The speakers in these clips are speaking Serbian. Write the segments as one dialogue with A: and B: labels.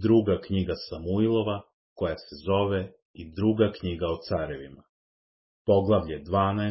A: druga knjiga Samuilova, koja se zove i druga knjiga o carevima. Poglavlje 12.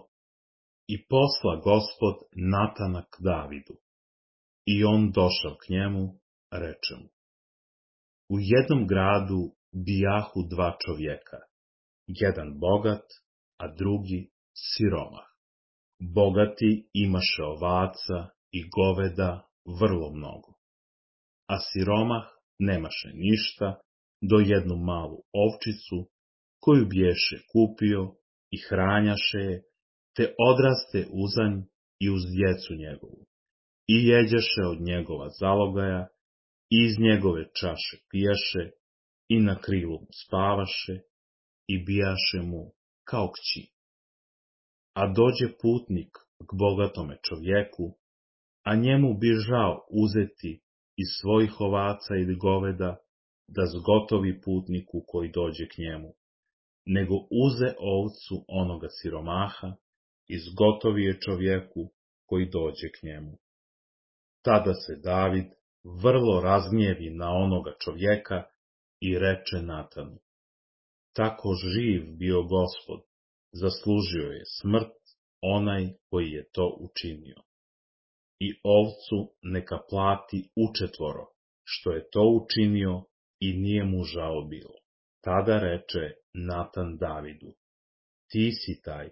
A: I posla Gospod Natana k Davidu. I on došao k njemu, reče mu. U jednom gradu bijahu dva čovjeka, jedan bogat, a drugi siromah. Bogati imaše ovaca i goveda vrlo mnogo, a siromah nemaše ništa do jednu malu ovčicu, koju biješe kupio i hranjaše je, te odraste uzanj i uz djecu njegovu, i jeđaše od njegova zalogaja, i iz njegove čaše pijaše, i na krilu mu spavaše, i bijaše mu kao kći. A dođe putnik k bogatome čovjeku, a njemu bi žao uzeti iz svojih ovaca ili goveda, da zgotovi putniku koji dođe k njemu, nego uze ovcu onoga siromaha i zgotovi je čovjeku koji dođe k njemu. Tada se David vrlo razgnjevi na onoga čovjeka i reče Natanu, tako živ bio Gospod, zaslužio je smrt onaj koji je to učinio. I ovcu neka plati učetvoro, što je to učinio i nije mu žao bilo. Tada reče Natan Davidu, ti si taj.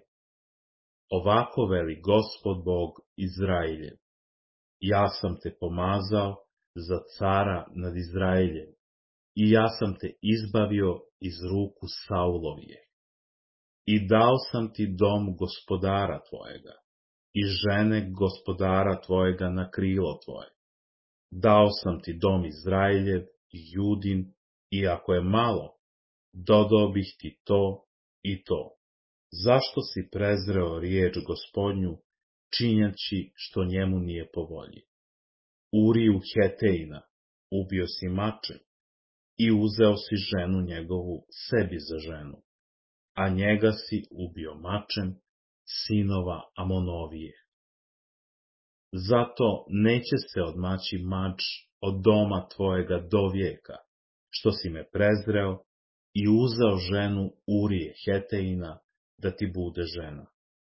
A: Ovako veli Gospod Bog Izraeljev, ja sam te pomazao za cara nad Izraeljem i ja sam te izbavio iz ruku Saulovije. I dao sam ti dom gospodara tvojega i žene gospodara tvojega na krilo tvoje. Dao sam ti dom Izraeljev i Judin, i ako je malo, dodao bih ti to i to. Zašto si prezreo riječ Gospodnju, činjaći što njemu nije po volji? Uriju Hetejna ubio si mačem i uzeo si ženu njegovu sebi za ženu, a njega si ubio mačem sinova Amonovije. Zato neće se odmaći mač od doma tvojega do vijeka, što si me prezreo i uzeo ženu Urije Hetejina da ti bude žena.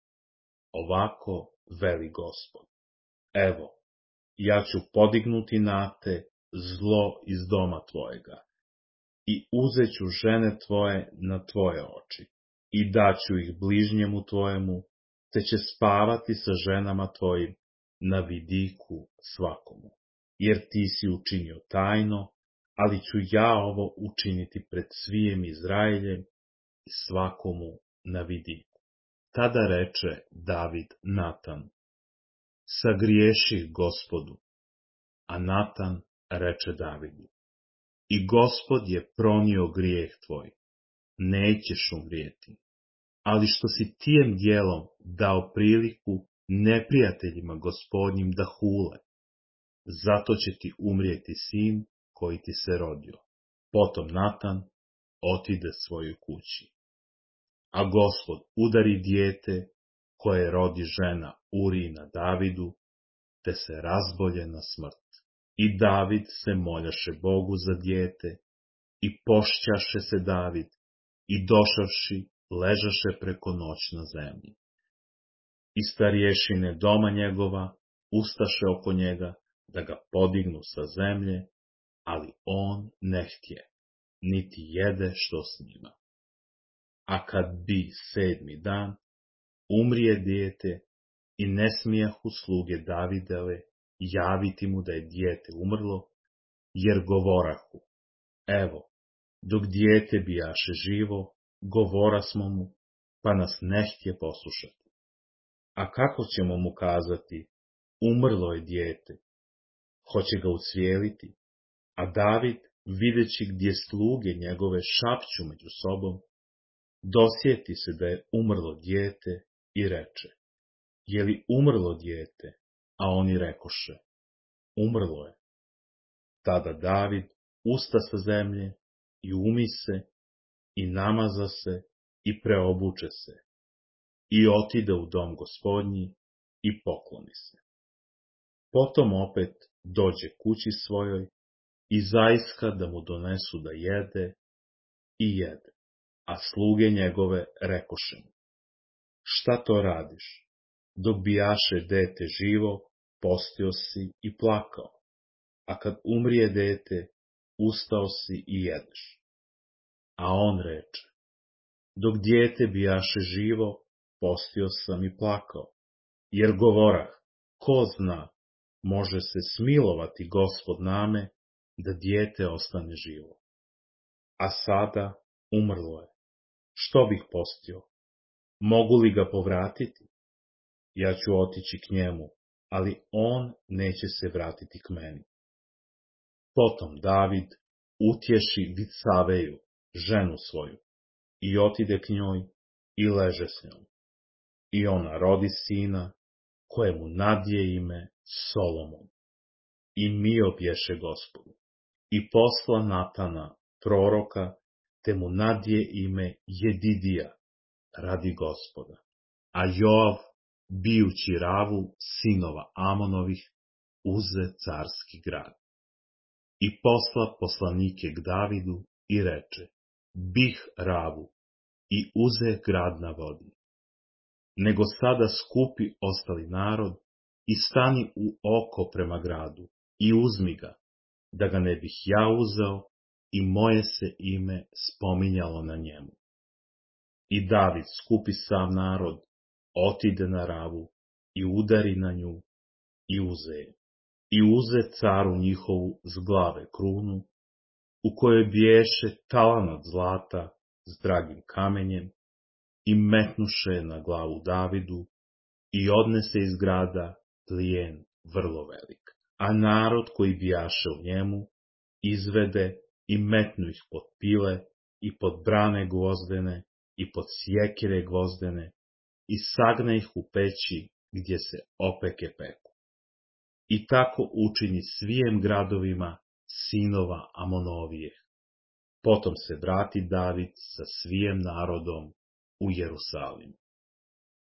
A: Ovako veli Gospod, evo, ja ću podignuti na te zlo iz doma tvojega i uzet ću žene tvoje na tvoje oči i daću ih bližnjemu tvojemu, te će spavati sa ženama tvojim na vidiku svakomu, jer ti si učinio tajno, ali ću ja ovo učiniti pred svijem Izraeljem i svakomu na vidiku. Tada reče David Natanu, sagriješih Gospodu, a Natan reče Davidu, i Gospod je pronio grijeh tvoj, nećeš umrijeti, ali što si tijem djelom dao priliku neprijateljima Gospodnjim da hule, zato će ti umrijeti sin koji ti se rodio. Potom Natan otide svojoj kući. A Gospod udari dijete koje rodi žena Urijina Davidu, te se razbolje na smrt. I David se moljaše Bogu za dijete, i pošćaše se David, i došavši ležaše preko noć na zemlji. I starješine doma njegova ustaše oko njega da ga podignu sa zemlje, ali on ne htje, niti jede što s njima. A kad bi 7. dan, umrije dijete, i ne smijahu sluge Davidove javiti mu da je dijete umrlo, jer govorahu, evo, dok dijete bijaše živo, govora smo mu, pa nas ne htje poslušati. A kako ćemo mu kazati, umrlo je dijete, hoće ga ucvijeliti, a David, videći gdje sluge njegove šapću među sobom, dosjeti se da je umrlo dijete i reče, je li umrlo dijete? A oni rekoše, umrlo je. Tada David usta sa zemlje i umi se i namaza se i preobuče se i otide u dom Gospodnji i pokloni se. Potom opet dođe kući svojoj i zaiska da mu donesu da jede, i jede. A sluge njegove rekoše mu: šta to radiš? Dok bijaše dete živo, postio si i plakao, a kad umrije dete, ustao si i jedeš. A on reče: dok dijete bijaše živo, postio sam i plakao, jer govorah, ko zna, može se smilovati Gospod name, da dijete ostane živo. A sada umrlo je. Što bih postio? Mogu li ga povratiti? Ja ću otići k njemu, ali on neće se vratiti k meni. Potom David utješi Vitsaveju, ženu svoju, i otide k njoj i leže s njom. I ona rodi sina, kojemu nadje ime Solomon. I mio bješe Gospodu. I posla Natana, proroka, te mu nadje ime Jedidija, radi Gospoda. A Joav, bijući Ravu, sinova Amonovih, uze carski grad. I posla poslanike k Davidu i reče: bih Ravu, i uze grad na vodi. Nego sada skupi ostali narod i stani u oko prema gradu i uzmi ga, da ga ne bih ja uzeo i moje se ime spominjalo na njemu. I David skupi sav narod, otide na Ravu i udari na nju i uze je. I uze caru njihovu z glave krunu, u kojoj biješe talanat zlata s dragim kamenjem, i metnuše na glavu Davidu i odnese iz grada plijen vrlo velik. A narod koji bijaše u njemu izvede i metnu ih pod pile i pod brane gvozdene i pod sjekire gvozdene i sagne ih u peći gdje se opeke peku. I tako učini svijem gradovima sinova Amonovijeh. Potom se vrati David sa svijem narodom u Jerusalim.